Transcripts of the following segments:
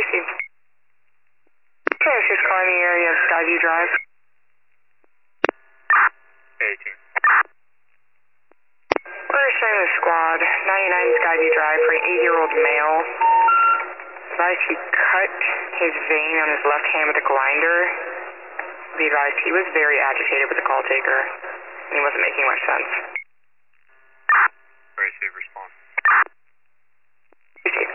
Receive. Okay, she's calling the area of Skyview Drive. 18. We're showing the squad, 99 Skyview Drive for an 80-year-old male. Advised he cut his vein on his left hand with a grinder. Be advised he was very agitated with the call taker, and he wasn't making much sense. Receive, respond. Receive.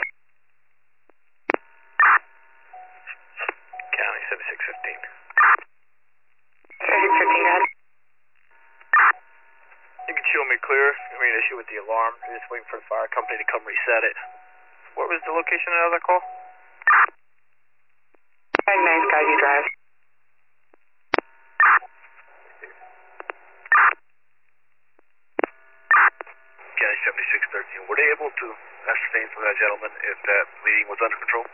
County 7615. 7615, go ahead. You can show me clear. I mean, issue with the alarm. We're just waiting for the fire company to come reset it. What was the location of that call? 99 Skyview Drive. County 7613. Were they able to ascertain from that gentleman if that bleeding was under control?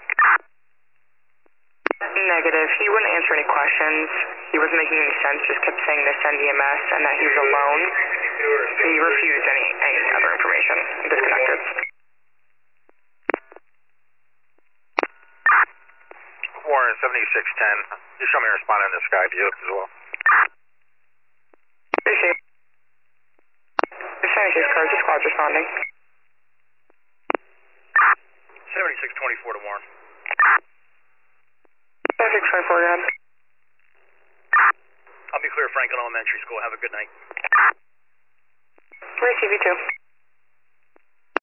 Negative. He wouldn't answer any questions. He wasn't making any sense, just kept saying to send EMS and that he was alone. He refused any other information. Disconnected. Warren 7610. Just show me a responding to Skyview as well. Receive. The 76 cars, the squad's responding. 7624 to Warren. 7624, go ahead. I'll be clear, Franklin Elementary School. Have a good night. Receive you too.